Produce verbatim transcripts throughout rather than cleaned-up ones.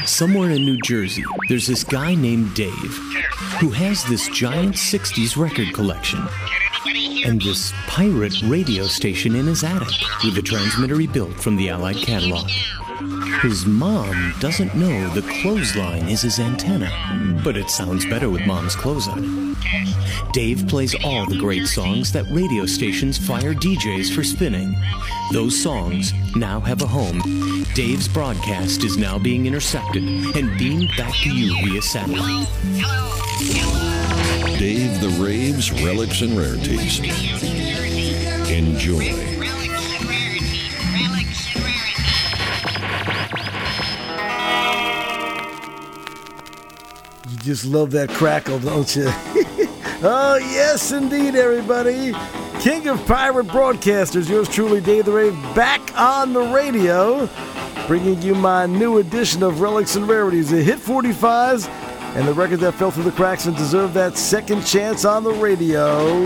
Somewhere in New Jersey, there's this guy named Dave who has this giant sixties record collection and this pirate radio station in his attic with a transmitter he built from the Allied catalog. His mom doesn't know the clothesline is his antenna, but it sounds better with Mom's clothes on. Dave plays all the great songs that radio stations fire D Js for spinning. Those songs now have a home. Dave's broadcast is now being intercepted and beamed back to you via satellite. Dave the Raves, Relics and Rarities. Enjoy. You just love that crackle, don't you? Oh, yes, indeed, everybody. King of Pirate Broadcasters, yours truly, Dave the Rave, back on the radio, bringing you my new edition of Relics and Rarities, the Hit forty-fives, and the record that fell through the cracks and deserved that second chance on the radio.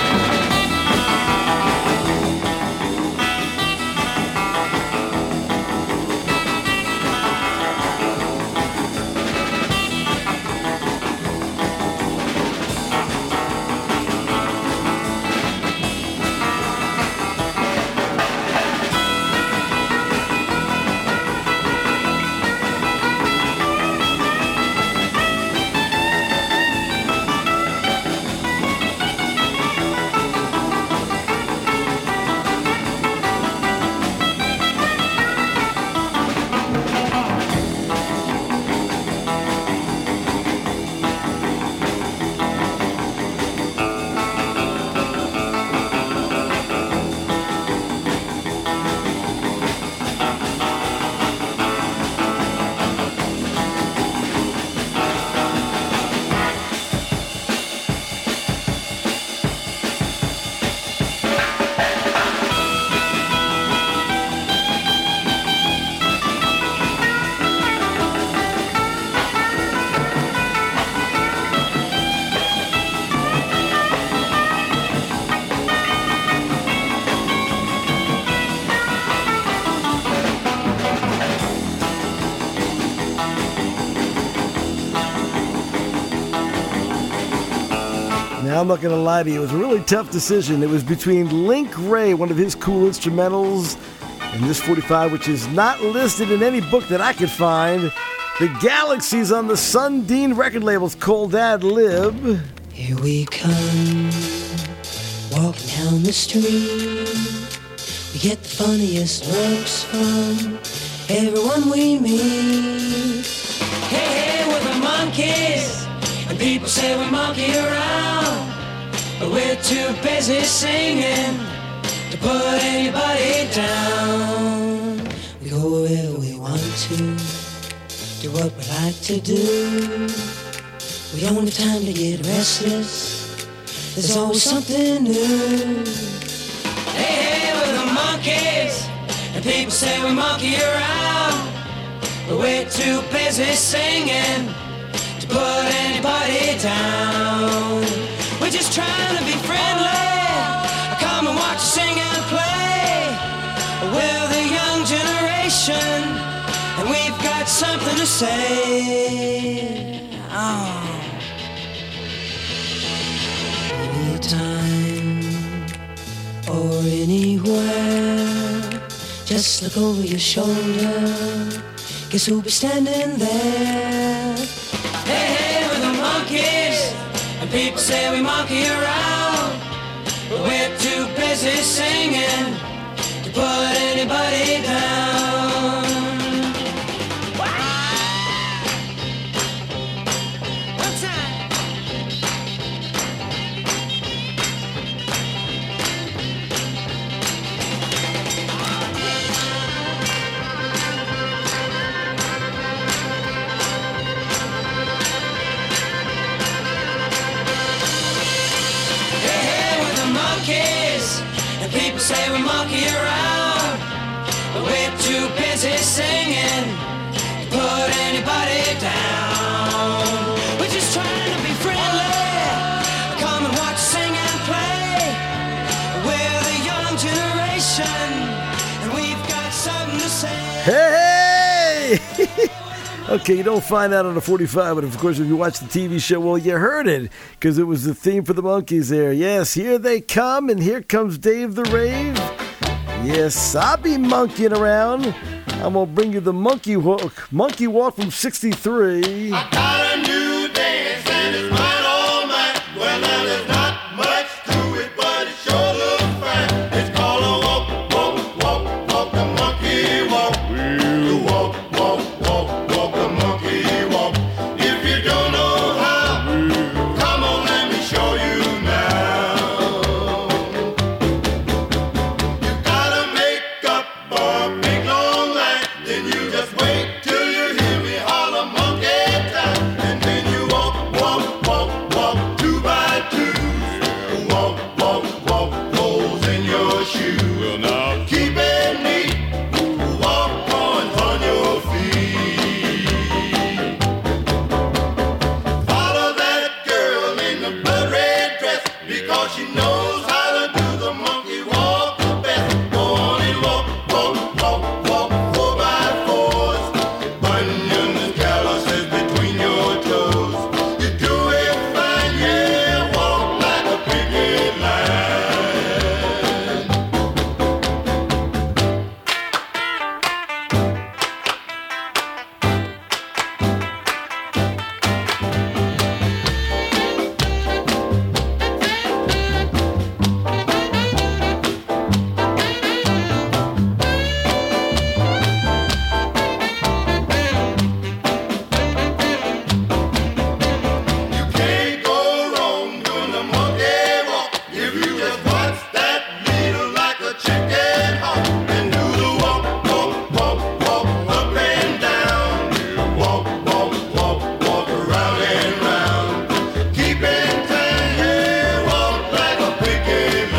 I'm not going to lie to you, it was a really tough decision. It was between Link Wray, one of his cool instrumentals, and this forty-five, which is not listed in any book that I could find. The Galaxies on the Sundin record labels called Ad Lib. Here we come, walking down the street. We get the funniest looks from everyone we meet. Hey, hey, we're the monkeys, and people say we monkey around. But we're too busy singing to put anybody down. We go wherever we want to, do what we like to do. We don't have time to get restless, there's always something new. Hey, hey, we're the monkeys, and people say we monkey around. But we're too busy singing to put anybody down. We're just trying to be friendly. Come and watch us sing and play. We're the young generation, and we've got something to say. Oh. Anytime or anywhere, just look over your shoulder. Guess who'll be standing there? Hey, hey, we're the monkeys, and people say we monkey around. But we're too busy singing to put anybody down. One time. And people say we monkey around, but we're too busy singing to put anybody down. We're just trying to be friendly. Come and watch, sing and play. We're the young generation, and we've got something to say. Hey, hey! Okay, you don't find that on the forty-five, but of course, if you watch the T V show, well, you heard it, because it was the theme for the Monkees there. Yes, here they come, and here comes Dave the Rave. Yes, I'll be monkeying around. I'm going to bring you the Monkey Walk, Monkey Walk from sixty-three. I got a new dance, and it's mine all mine. Well, now there's not much to it, but it sure looks fine. It's called a walk, walk, walk, walk, the monkey walk. The walk, walk, walk, walk, the monkey walk. If you don't know how, come on, let me show you now. You gotta make up a big long line, then you just wait till you hear me holler monkey time, and then you walk, walk, walk, walk two by two. Walk, walk, walk, holes in your shoe. Well, now keep it neat. Walk on on your feet. Follow that girl in the blood red dress, because she knows how to do the monkey walk the best. Go on and walk, walk, walk, walk four by fours. Bunions and calluses between your toes. You do it fine, yeah. Walk like a picket line. You can't go wrong doing the monkey walk if you just watch that needle like a chicken hawk and do the walk, walk, walk, walk up and down. Walk, walk, walk, walk around and round. Keep in time, yeah, walk like a picket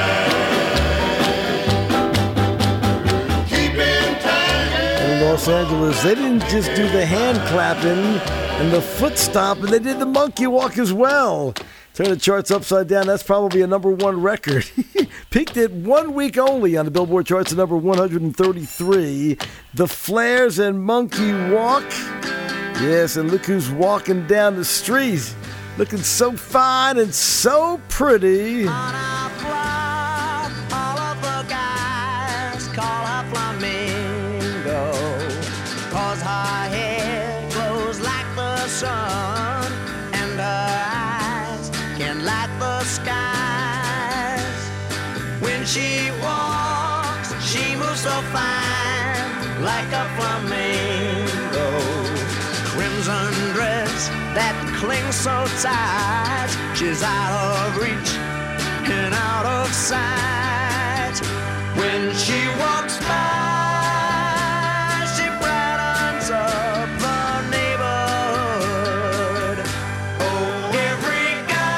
line. Keep in time, yeah. In Los Angeles, they didn't just do the hand clapping and the foot stomping, they did the monkey walk as well. Turn the charts upside down, that's probably a number one record. Peaked it one week only on the Billboard charts at number one hundred thirty-three. The Flares and Monkey Walk. Yes, and look who's walking down the street. Looking so fine and so pretty. On our block, all of the guys call her Flamingo, 'cause her hair glows like the sun, and her eyes can light the skies. When she walks, she moves so fine, like a flamingo. Crimson dress that clings so tight, she's out of reach and out of sight. When she walks by, she brightens up the neighborhood. Oh, every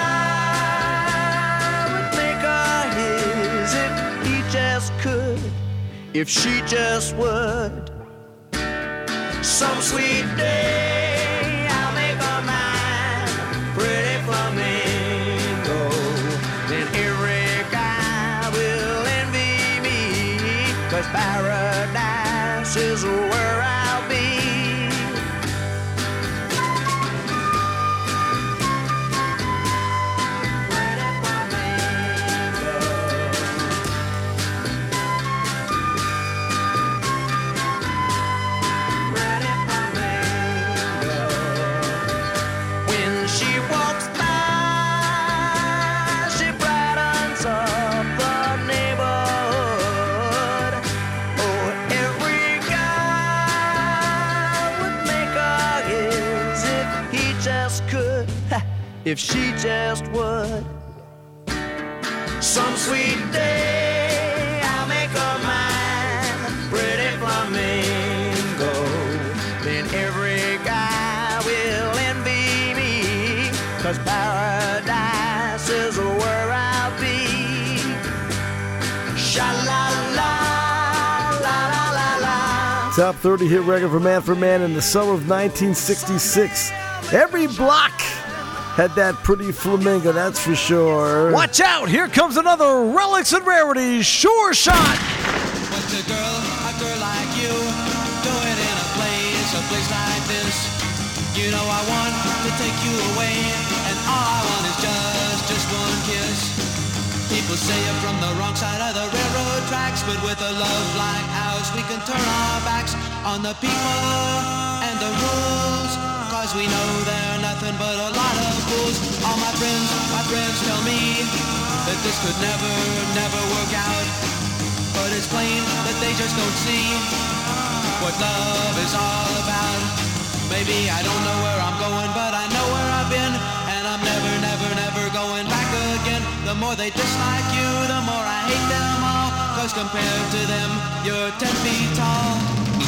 guy would make her his if he just could, if she just would. Some sweet day I'll make her mine, pretty flamingo. Then every guy will envy me, 'cause paradise is where I'll be. Pretty flamingo. Pretty flamingo. When she walks by, she brightens up the neighborhood. Oh, every guy would make her his if he just could, ha, if she just would. Some sweet day I'll make her mine, pretty flamingo. Then every guy will envy me, 'cause paradise is where I'll be. Sha-la-la, la-la-la-la. Top thirty hit record for Man for Man in the summer of nineteen sixty-six. Every block had that pretty flamingo, that's for sure. Watch out! Here comes another Relics and Rarities Sure Shot! What's a girl, a girl like you, doing in a place of place like this. You know I want to take you away, and all I want is just, just one kiss. People say you're from the wrong side of the railroad tracks, but with a love like ours, we can turn our backs on the people and the rules, cause we know they're nothing but a lot of fools. All my friends, my friends tell me that this could never, never work out, but it's plain that they just don't see what love is all about. Maybe I don't know where I'm going, but I know where I've been, and I'm never, never, never going back again. The more they dislike you, the more I hate them all, cause compared to them, you're ten feet tall.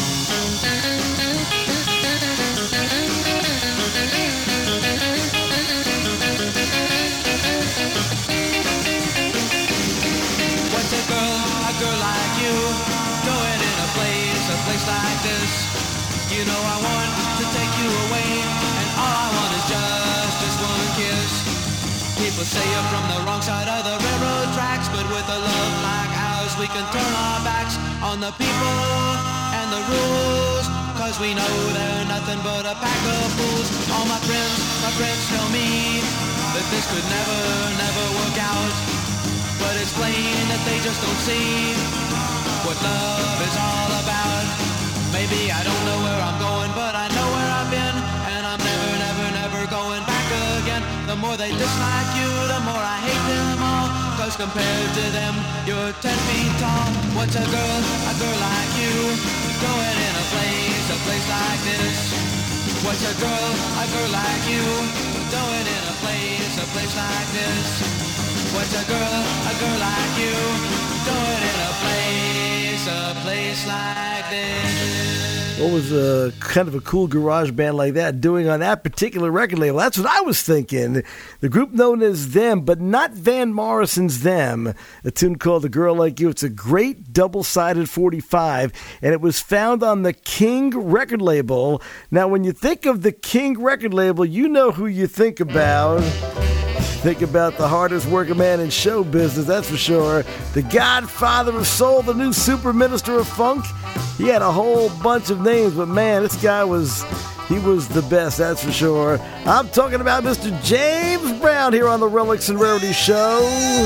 What's a girl, a girl like you, doing in a place, a place like this? You know I want to take you away, and all I want is just, just one kiss. People say you're from the wrong side of the railroad tracks, but with a love like ours, we can turn our backs on the people and the rules, cause we know they're nothing but a pack of fools. All my friends, my friends tell me that this could never, never work out, but it's plain that they just don't see what love is all about. Maybe I don't know where I'm going, but I know where I've been, and I'm never, never, never going back again. The more they dislike you, the more I hate them all, cause compared to them, you're ten feet tall. What's a girl, a girl like you, doing in a place, a place like this? What's a girl, a girl like you, doing in a place, a place like this? What's a girl, a girl like you, doing in a place, a place like this? What was a kind of a cool garage band like that doing on that particular record label? That's what I was thinking. The group known as Them, but not Van Morrison's Them. A tune called "A Girl Like You." It's a great double-sided forty-five, and it was found on the King record label. Now, when you think of the King record label, you know who you think about. Think about the hardest working man in show business, that's for sure. The Godfather of Soul, the new super minister of funk. He had a whole bunch of names, but man, this guy was, he was the best, that's for sure. I'm talking about Mister James Brown here on the Relics and Rarities Show.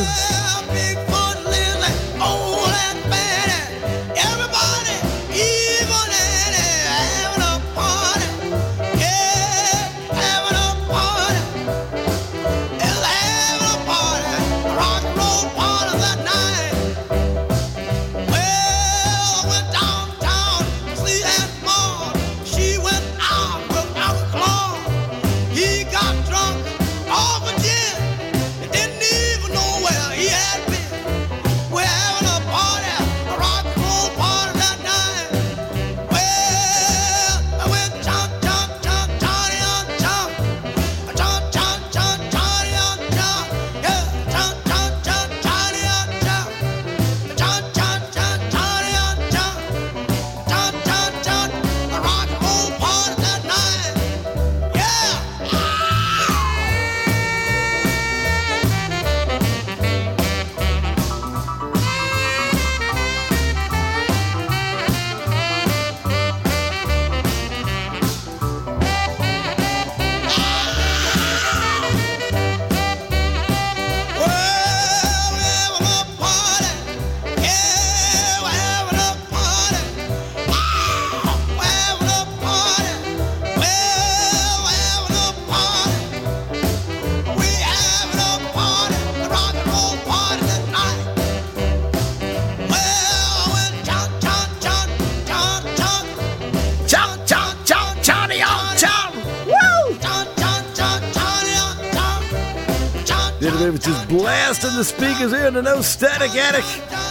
It was just blasting the speakers here in the No Static Attic.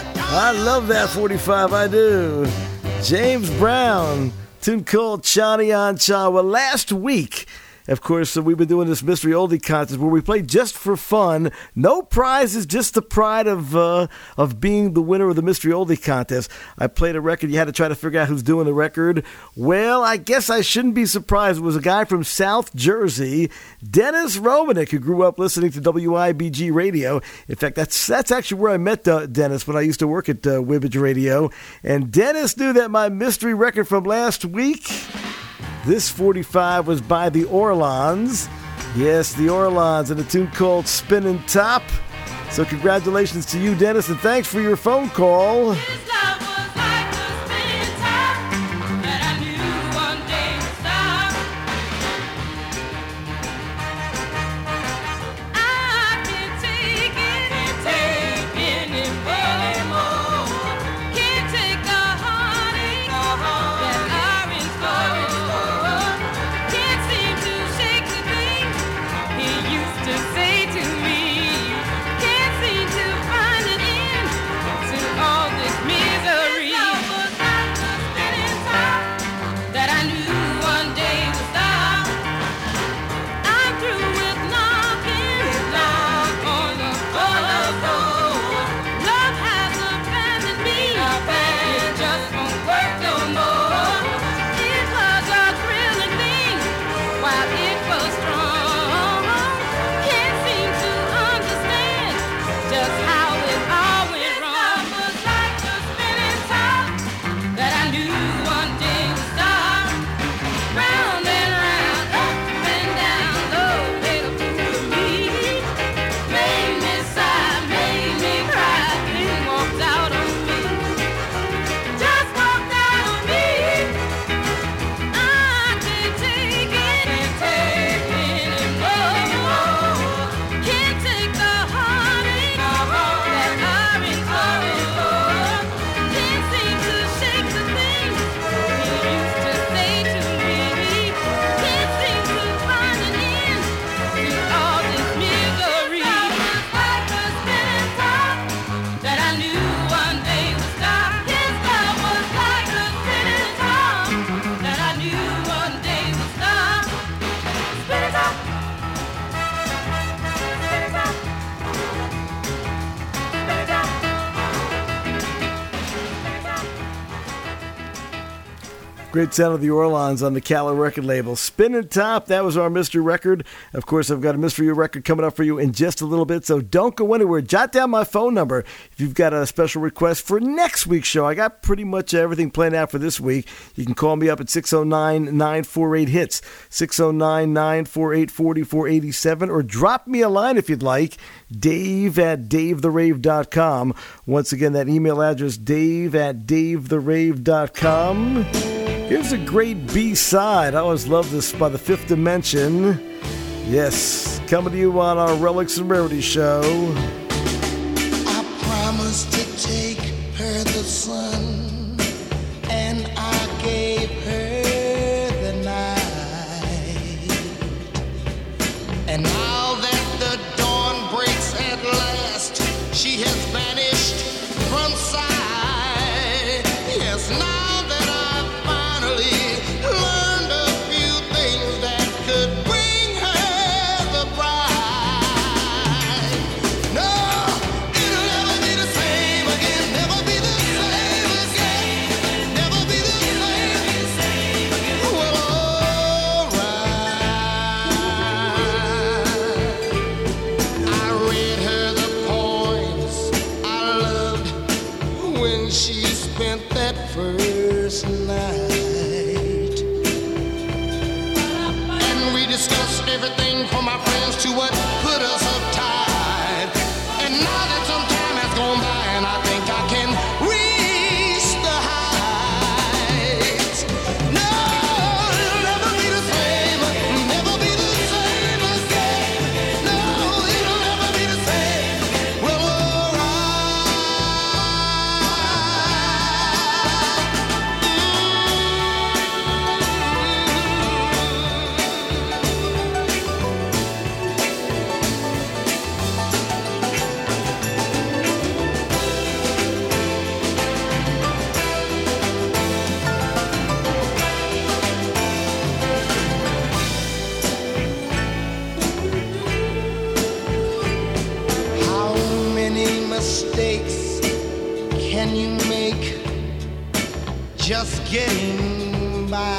I love that forty-five, I do. James Brown, tune called Chani on Cha. Well, last week, of course, uh, we've been doing this Mystery Oldie contest where we play just for fun. No prizes, just the pride of uh, of being the winner of the Mystery Oldie contest. I played a record. You had to try to figure out who's doing the record. Well, I guess I shouldn't be surprised. It was a guy from South Jersey, Dennis Romanek, who grew up listening to W I B G radio. In fact, that's that's actually where I met uh, Dennis when I used to work at uh, Wibbage Radio. And Dennis knew that my mystery record from last week This forty-five was by the Orlons. Yes, the Orlons, and a tune called Spinning Top. So congratulations to you, Dennis, and thanks for your phone call. Great sound of the Orlons on the Calla record label. Spinning Top, that was our mystery record. Of course, I've got a mystery record coming up for you in just a little bit, so don't go anywhere. Jot down my phone number if you've got a special request for next week's show. I got pretty much everything planned out for this week. You can call me up at six oh nine, nine four eight, hits, six oh nine, nine four eight, four four eight seven, or drop me a line if you'd like, dave at dave the rave dot com. Once again, that email address, dave at dave the rave dot com. Here's a great B-side. I always love this by the Fifth Dimension. Yes, coming to you on our Relics and Rarities show. I promised to take her the sun, and I gave her the night. And now that the dawn breaks at last, she has vanished from sight. Yes, now first night, and we discussed everything from our friends to what put us uptight. And now that some time has gone by, and I think I can reach the heights. No, it'll never be the same, never be the same again. No, it'll never be the same. Well, alright. Mistakes can you make just getting by?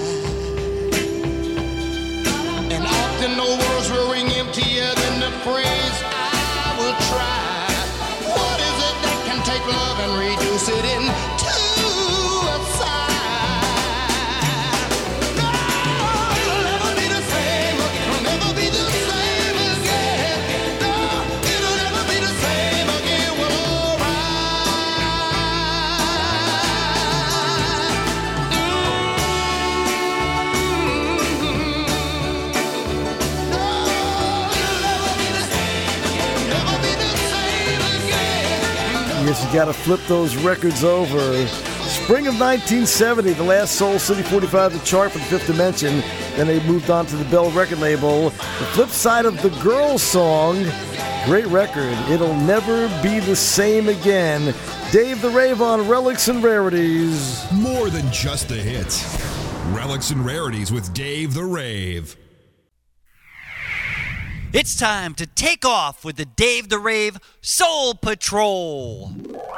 And often no words will ring emptier than the phrase I will try. What is it that can take love and reduce it into a sigh? No! You got to flip those records over. Spring of nineteen seventy, the last Soul City forty-five to chart for the Fifth Dimension. Then they moved on to the Bell record label. The flip side of the Girls song, great record, It'll Never Be the Same Again. Dave the Rave on Relics and Rarities. More than just the hits. Relics and Rarities with Dave the Rave. It's time to take off with the Dave the Rave Soul Patrol.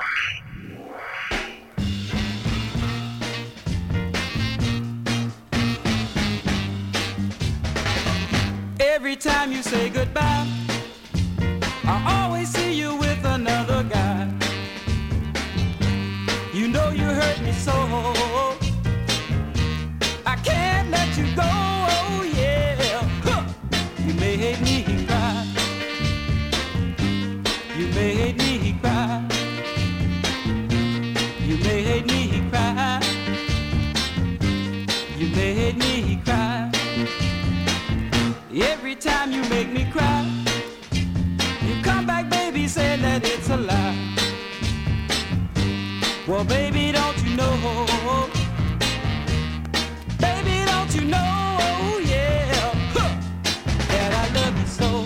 Every time you say goodbye, I always see you with another guy. You know you hurt me so, I can't let you go, oh yeah. Huh. You made me cry, you made me cry, you made me cry, you made me cry. Every time you make me cry, you come back, baby, say that it's a lie. Well, baby, don't you know? Baby, don't you know? Oh, yeah, huh, that I love you so.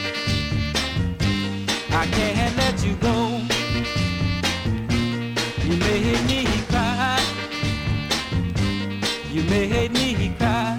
I can't let you go. You made me cry. You made me cry.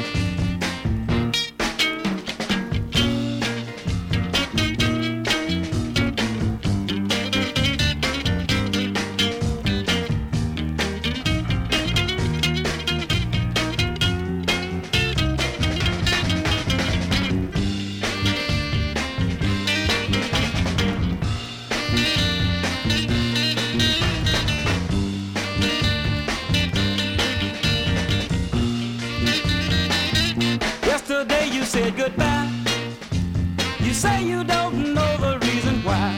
Yesterday you said goodbye. You say you don't know the reason why.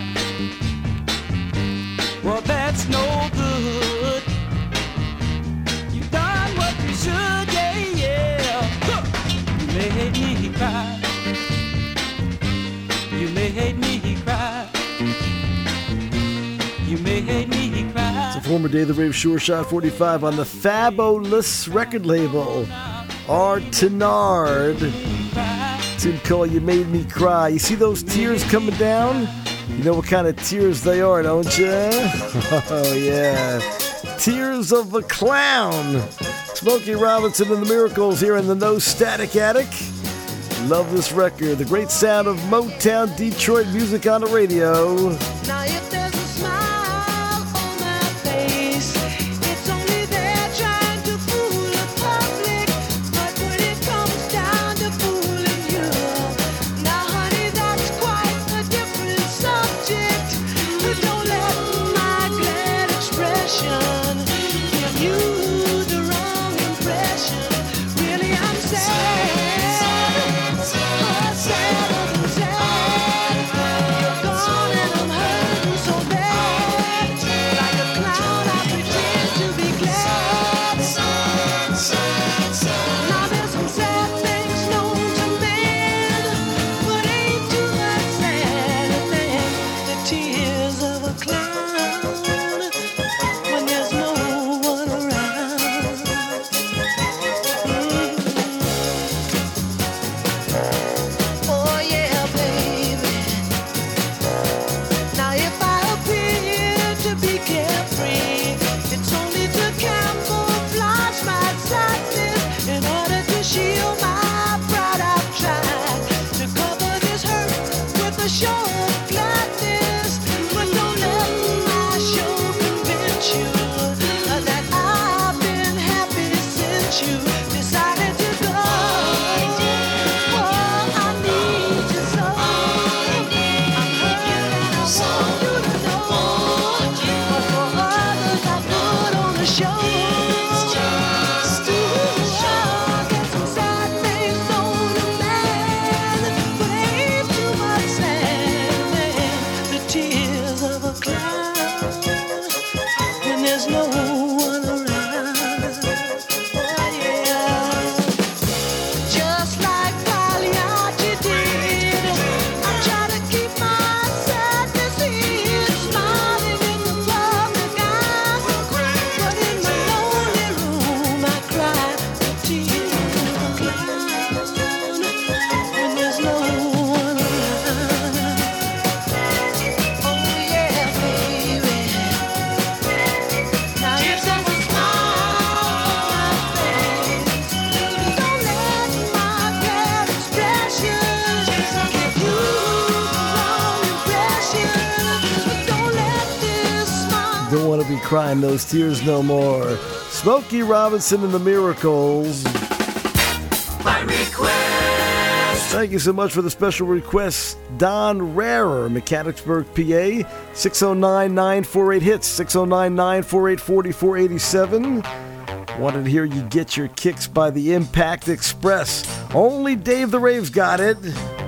Well, that's no good. You done what you should, yeah, yeah. Huh. You made me cry. You made me cry. You made me cry. It's a former Dave the Rave Sure Shot forty-five on the Fabulous record label. R. Tenard. Tune called You Made Me Cry. You see those tears coming down? You know what kind of tears they are, don't you? Oh, yeah. Tears of a Clown. Smokey Robinson and the Miracles here in the No Static Attic. Love this record. The great sound of Motown Detroit music on the radio. Now if there's a smile on my face, it's only there trying to fool the public. But when it comes down to fooling you, now honey, that's quite a different subject. But don't let my glad expression give you the wrong impression. Really, I'm sad. Oh, sad, I'm sad. You're gone and I'm hurting so be crying those tears no more. Smokey Robinson and the Miracles. By request. Thank you so much for the special request, Don Rarer, Mechanicsburg, P A, six oh nine, nine four eight, HITS, six oh nine, nine four eight, four four eight seven. Wanted to hear you get your kicks by the Impact Express. Only Dave the Rave's got it.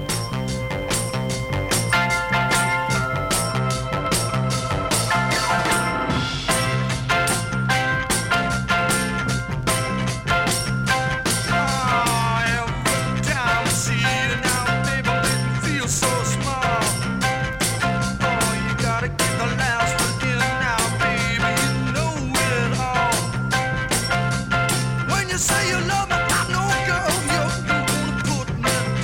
Say you love me, I know, girl, you're gonna put me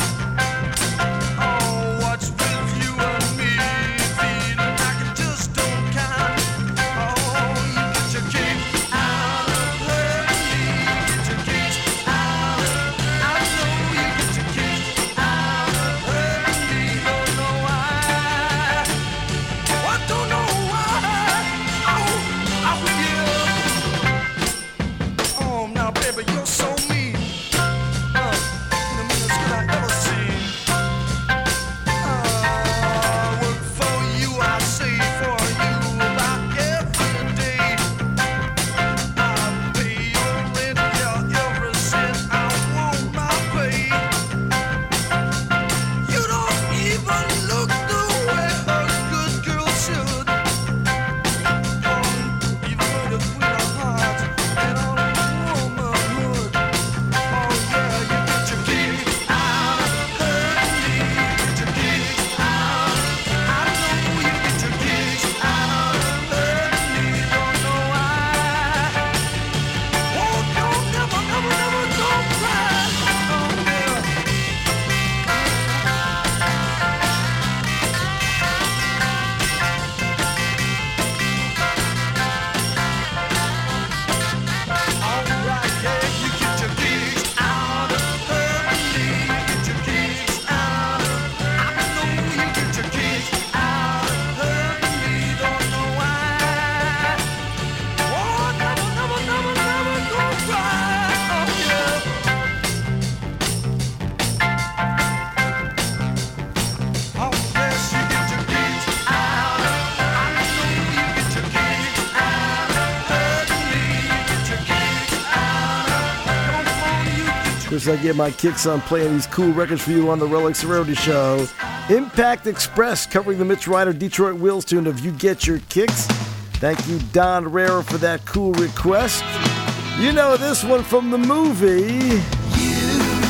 Of course, I get my kicks on playing these cool records for you on the Relics Rarity Show. Impact Express covering the Mitch Ryder Detroit Wheels tune of You Get Your Kicks. Thank you, Don Rarer, for that cool request. You know this one from the movie. You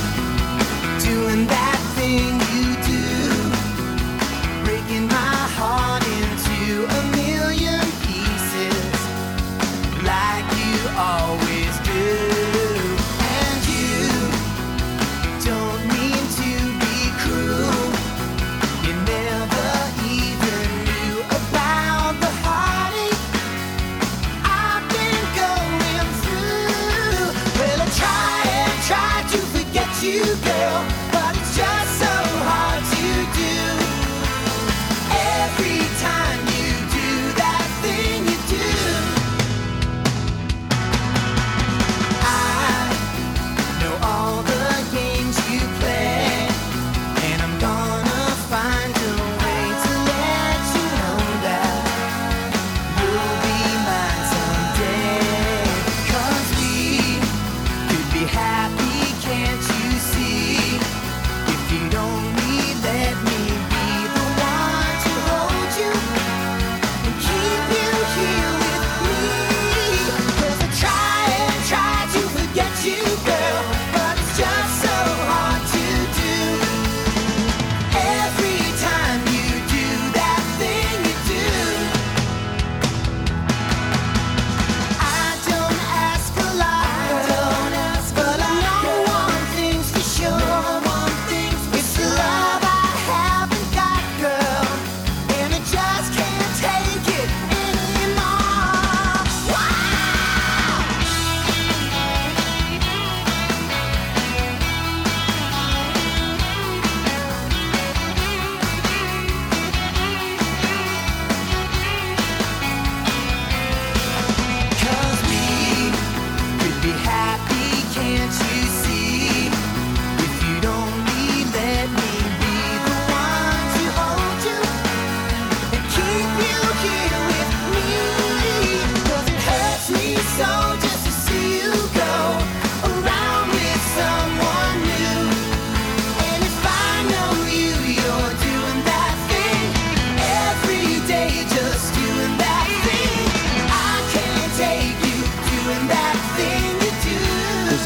doing that thing you do, breaking my heart into a million pieces, like you always do. And you don't mean to be cruel. You never even knew about the heartache I've been going through. Well, I try and try.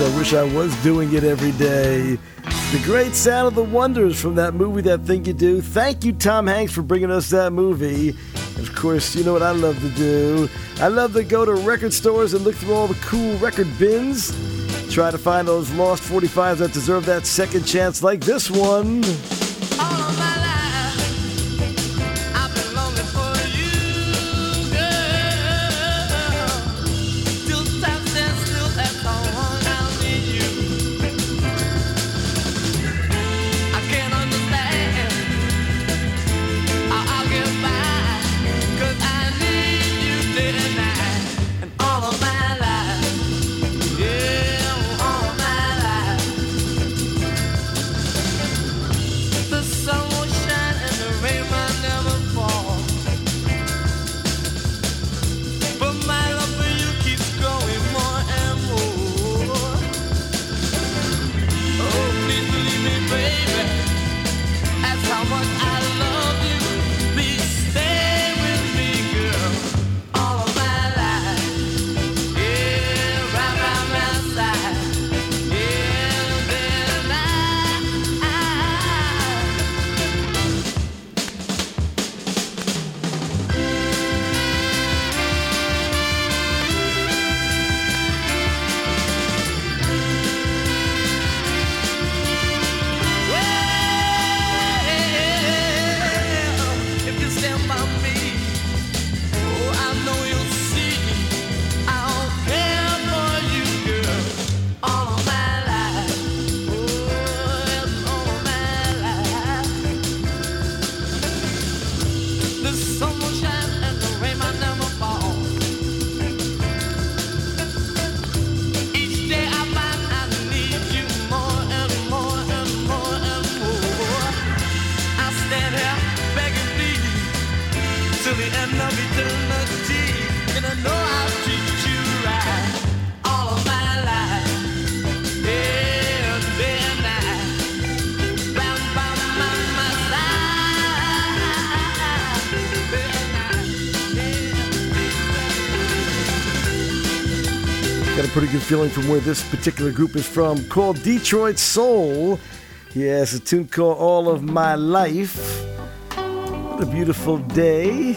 I wish I was doing it every day. The great Sound of the Wonders from that movie, That Thing You Do. Thank you, Tom Hanks, for bringing us that movie. And of course, you know what I love to do. I love to go to record stores and look through all the cool record bins. Try to find those lost forty-fives that deserve that second chance like this one. Pretty good feeling from where this particular group is from, called Detroit Soul. Yes, a tune called All of My Life. What a beautiful day.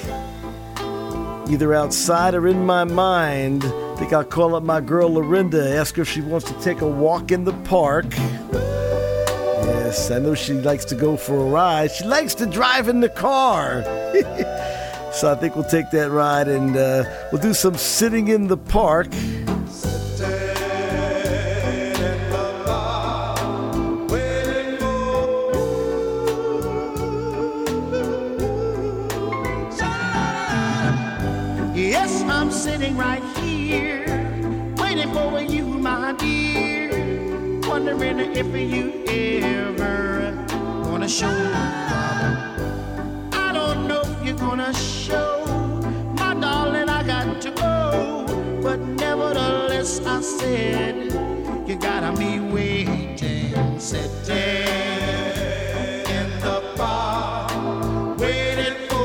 Either outside or in my mind. I think I'll call up my girl Lorinda, ask her if she wants to take a walk in the park. Yes, I know she likes to go for a ride. She likes to drive in the car. So I think we'll take that ride and uh, we'll do some sitting in the park. Sitting right here, waiting for you, my dear. Wondering if you ever gonna show up. I don't know if you're gonna show, my darling. I got to go, but nevertheless, I said you gotta be waiting, sitting in the bar, waiting for.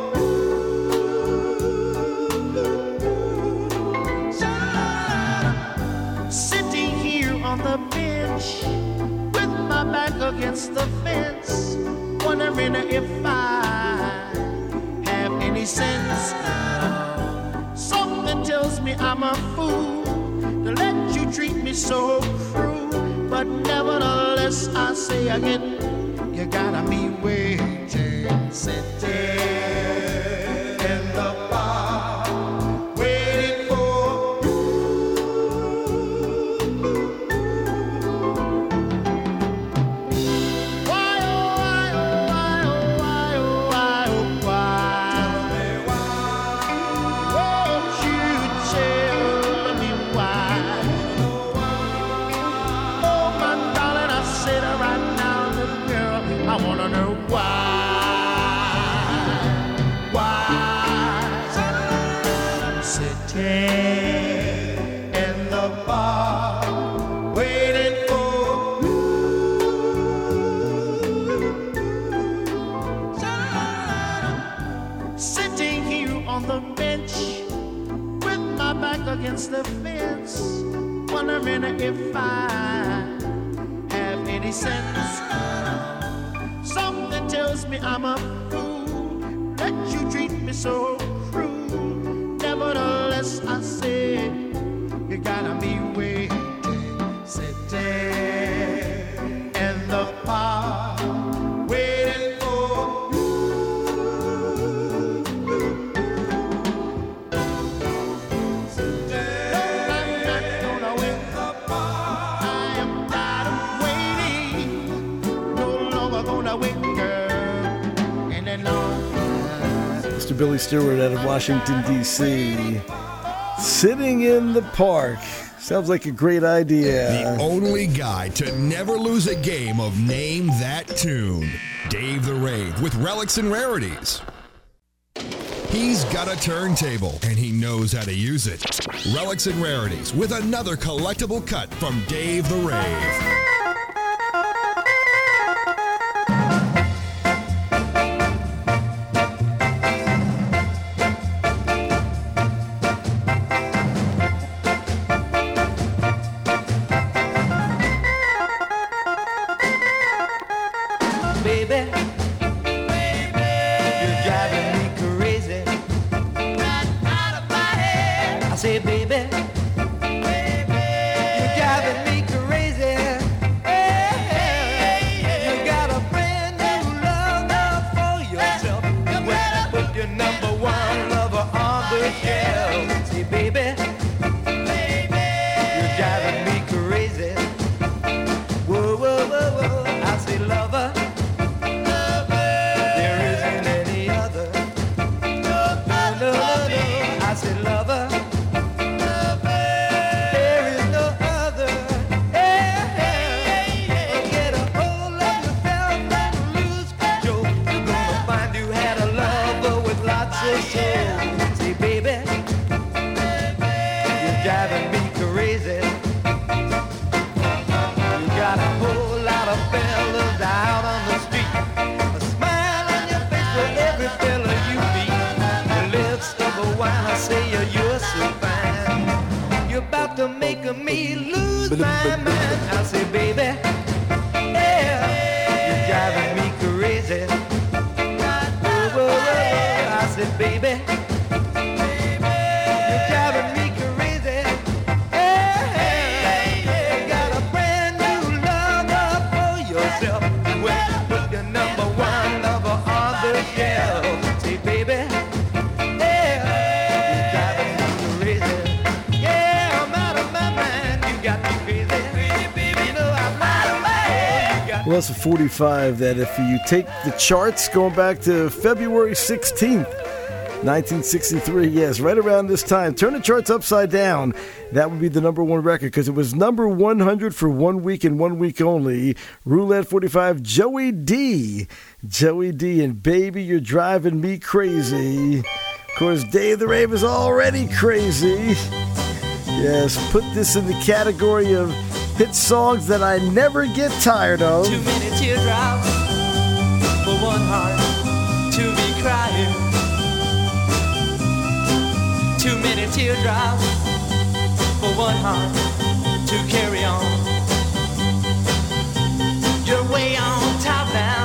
The bench with my back against the fence, wondering if I have any sense. Something tells me I'm a fool to let you treat me so cruel, but nevertheless I say again, you gotta be waiting, sitting in the bar, waiting for. Against the fence, wondering if I have any sense. Something tells me I'm a fool that you treat me so cruel. Nevertheless, I said you gotta be waiting, sitting in the park, waiting for you. Sitting, I'm not gonna wait. I am tired of waiting. No longer gonna wait, girl, any longer. Mister Billy Stewart out of Washington, D C Sitting in the park. Sounds like a great idea. The only guy to never lose a game of Name That Tune. Dave the Rave with Relics and Rarities. He's got a turntable and he knows how to use it. Relics and Rarities with another collectible cut from Dave the Rave. Baby, baby, you're driving me crazy, right out of my head. I say, baby, baby, you're driving me crazy. Hey, you got a brand new lover for yourself. You better put your number one lover on the shelf. Say, baby, baby, you're driving me crazy. Whoa, whoa, whoa, whoa. I say, lover. I said, lover, there is no other. Hey, hey, get a hold of yourself and lose control. You're gonna find you had a lover with lots of soul. Say, baby, you're driving me crazy. You got a whole lot of fellas out on the street. A smile on your face for every fella you meet. I say you're, you're so fine. You're about to make me lose my mind. I say, baby, yeah, you're driving me crazy. Whoa, whoa, whoa. I said, baby, you're driving me crazy. Yeah, you got a brand new lover for yourself. Well, put your number one lover on the shelf. Say, baby. Well, that's a forty-five that if you take the charts going back to February sixteenth, nineteen sixty-three, yes, right around this time, turn the charts upside down, that would be the number one record because it was number one hundred for one week and one week only. Roulette forty-five, Joey D. Joey D. and Baby, You're Driving Me Crazy. Of course, Dave the Rave is already crazy. Yes, put this in the category of hit songs that I never get tired of. Too many teardrops for one heart to be crying. Too many teardrops for one heart to carry on. You're way on top now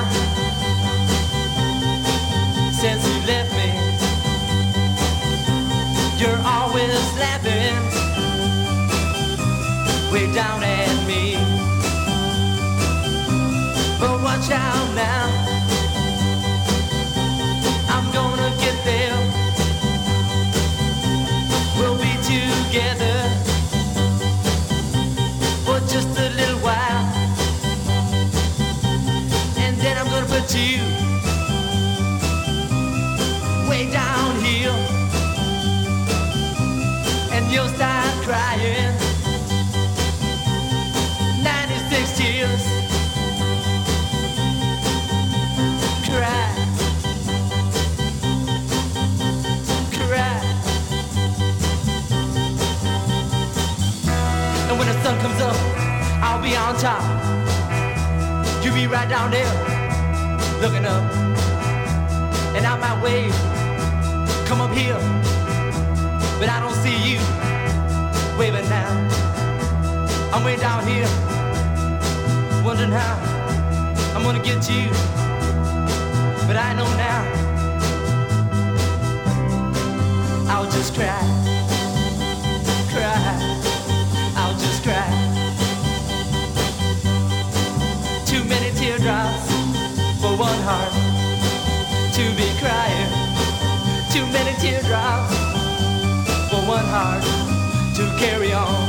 since you left me. You're always laughing way down at me. But watch out now, I'm gonna get there. We'll be together for just a little while, and then I'm gonna put you way down here, and you'll start crying. ninety-six tears. Cry. Cry. And when the sun comes up, I'll be on top. You be right down there, looking up. And I might wave, come up here, but I don't see you waving now. I'm way down here, wondering how I'm gonna get to you. But I know now, I'll just cry, cry, I'll just cry. Too many teardrops for one heart to be crying. Too many teardrops for one heart to carry on.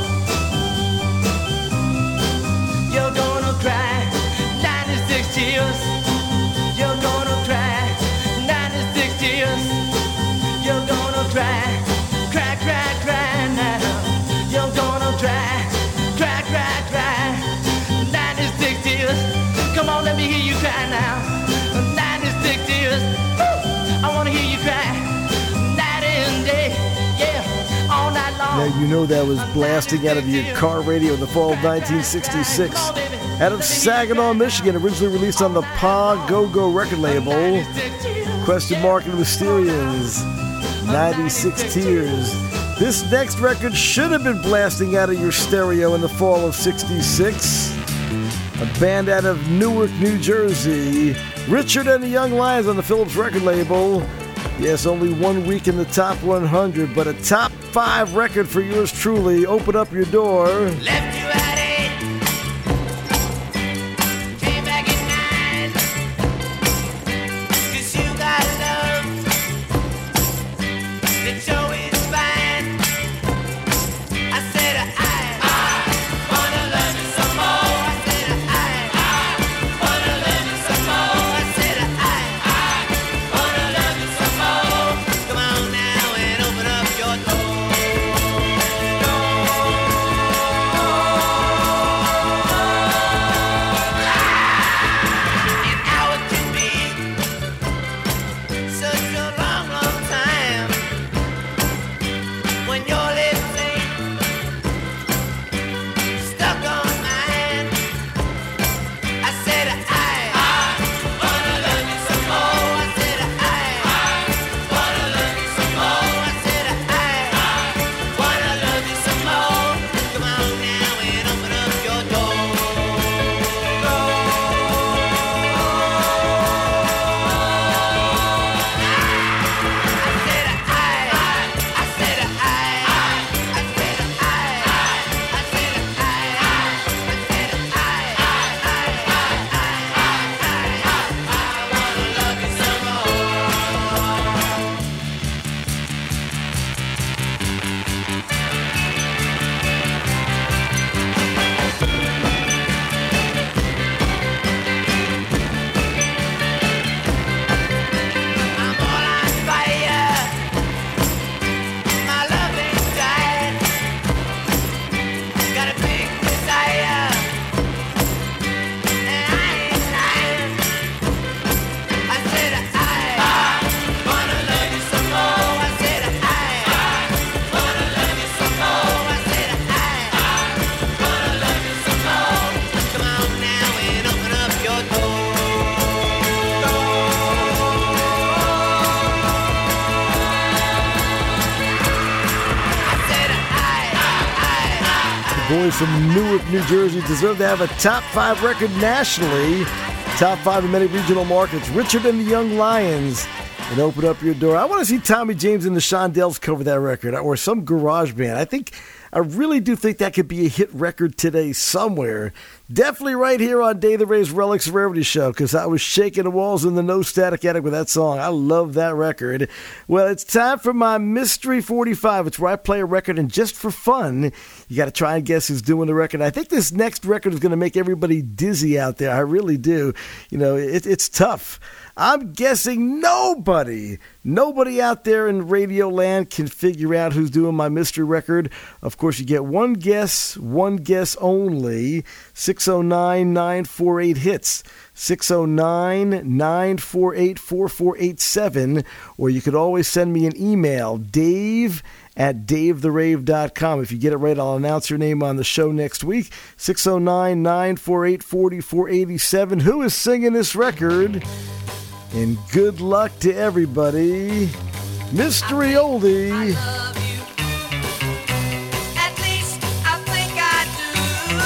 You're gonna cry ninety-six tears. You're gonna cry ninety-six tears. You're gonna cry, cry, cry, cry now. You're gonna cry, cry, cry, cry ninety-six tears. Come on, let me hear you cry now. ninety-six tears. Woo! I wanna hear you cry night and day. Yeah, all night long. Now, you know that was blasting out of your car radio in the fall of nineteen sixty-six. Out of Saginaw, Michigan, originally released on the Pa Go Go record label. Question Mark and Mysterians, ninety-six Tears. This next record should have been blasting out of your stereo in the fall of sixty-six. A band out of Newark, New Jersey. Richard and the Young Lions on the Phillips record label. Yes, only one week in the top one hundred, but a top five record for yours truly. Open up your door. Left you at eight, came back at nine. 'Cause you got love that's always fine. I said I, I wanna love you some more. I said I, I wanna love you some more. I said I, I wanna love you some more. Come on now and open up your door. Such a long, long time when your lips ain't stuck on mine. I said I, I wanna love you some more. I said I, I wanna love you some more. I said I, I wanna love you some more. Come on now and open up your door. Boys from Newark, New Jersey deserve to have a top five record nationally. Top five in many regional markets. Richard and the Young Lions. And open up your door. I want to see Tommy James and the Shondells cover that record, or some garage band. I think, I really do think that could be a hit record today somewhere. Definitely right here on Dave the Rave's Relics and Rarities Show, because I was shaking the walls in the No Static Attic with that song. I love that record. Well, it's time for my Mystery forty-five. It's where I play a record, and just for fun, you got to try and guess who's doing the record. I think this next record is going to make everybody dizzy out there. I really do. You know, it, it's tough. I'm guessing nobody, nobody out there in radio land can figure out who's doing my mystery record. Of course, you get one guess, one guess only. six oh nine, nine four eight, hits. six oh nine, nine four eight, four four eight seven. Or you could always send me an email, Dave at dave the rave dot com. If you get it right, I'll announce your name on the show next week. six oh nine, nine four eight, four four eight seven. Who is singing this record? And good luck to everybody. Mystery Oldie. At least I think I do.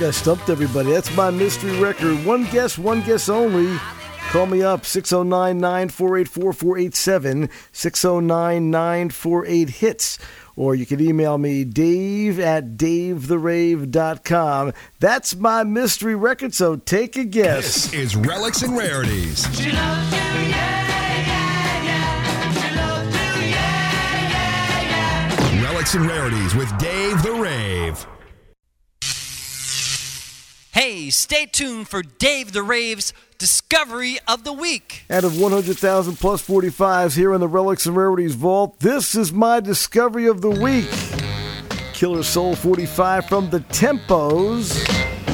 think I stumped everybody. That's my mystery record. One guess, one guess only. Call me up, six oh nine, nine four eight, four four eight seven, six oh nine, nine four eight, hits. Or you can email me, dave at dave the rave dot com. That's my mystery record, so take a guess. This is Relics and Rarities. She loves you, yeah, yeah, yeah. She loves you, yeah, yeah, yeah. Relics and Rarities with Dave the Rave. Hey, stay tuned for Dave the Rave's Discovery of the Week. Out of one hundred thousand plus forty-fives here in the Relics and Rarities Vault, this is my Discovery of the Week. Killer Soul forty-five from the Tempos.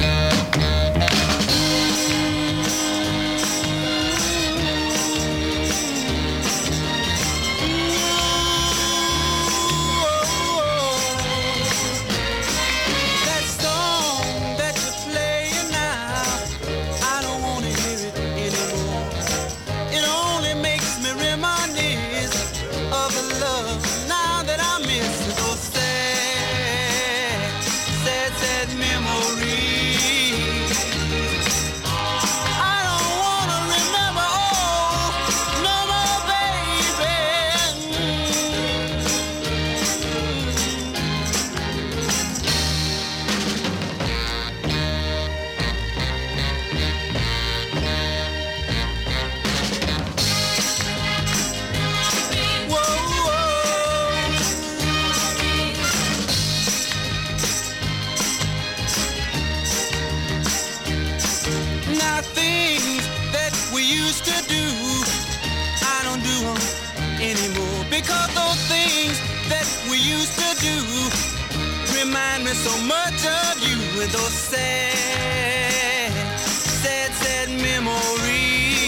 Remind me so much of you and those sad, sad, sad memories.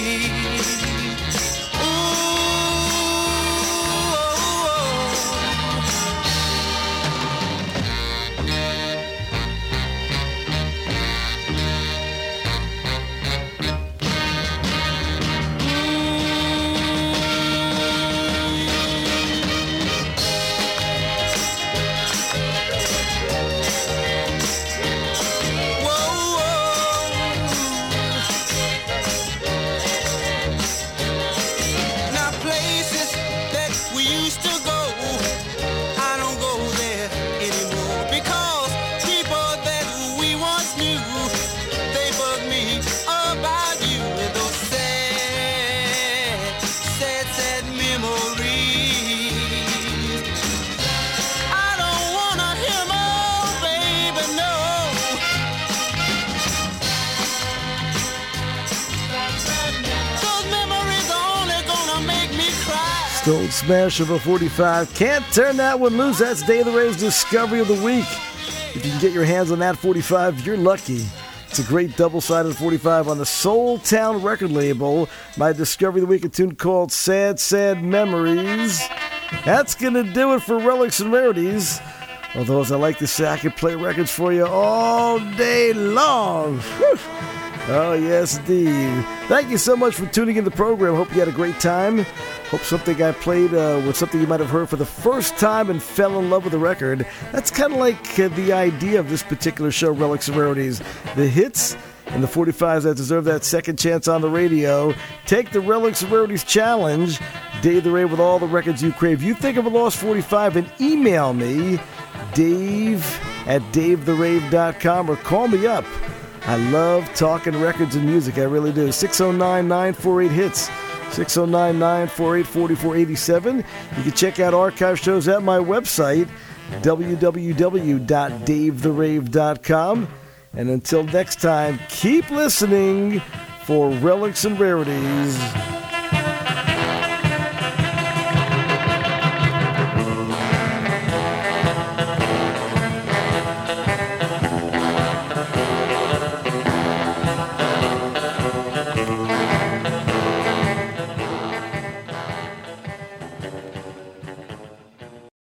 Old smash of a forty-five. Can't turn that one loose. That's Dave the Rave's Discovery of the Week. If you can get your hands on that forty-five, you're lucky. It's a great double-sided forty-five on the Soul Town record label. My Discovery of the Week, a tune called Sad, Sad Memories. That's going to do it for Relics and Rarities. Although, as I like to say, I could play records for you all day long. Whew. Oh, yes, indeed. Thank you so much for tuning in the program. Hope you had a great time. Hope something I played uh, was something you might have heard for the first time and fell in love with the record. That's kind of like uh, the idea of this particular show, Relics and Rarities. The hits and the forty-fives that deserve that second chance on the radio. Take the Relics and Rarities Challenge. Dave the Rave with all the records you crave. You think of a lost forty-five and email me, Dave at dave the rave dot com, or call me up. I love talking records and music. I really do. six oh nine, nine four eight, hits. six oh nine, nine four eight, four four eight seven. You can check out archive shows at my website, w w w dot dave the rave dot com. And until next time, keep listening for Relics and Rarities.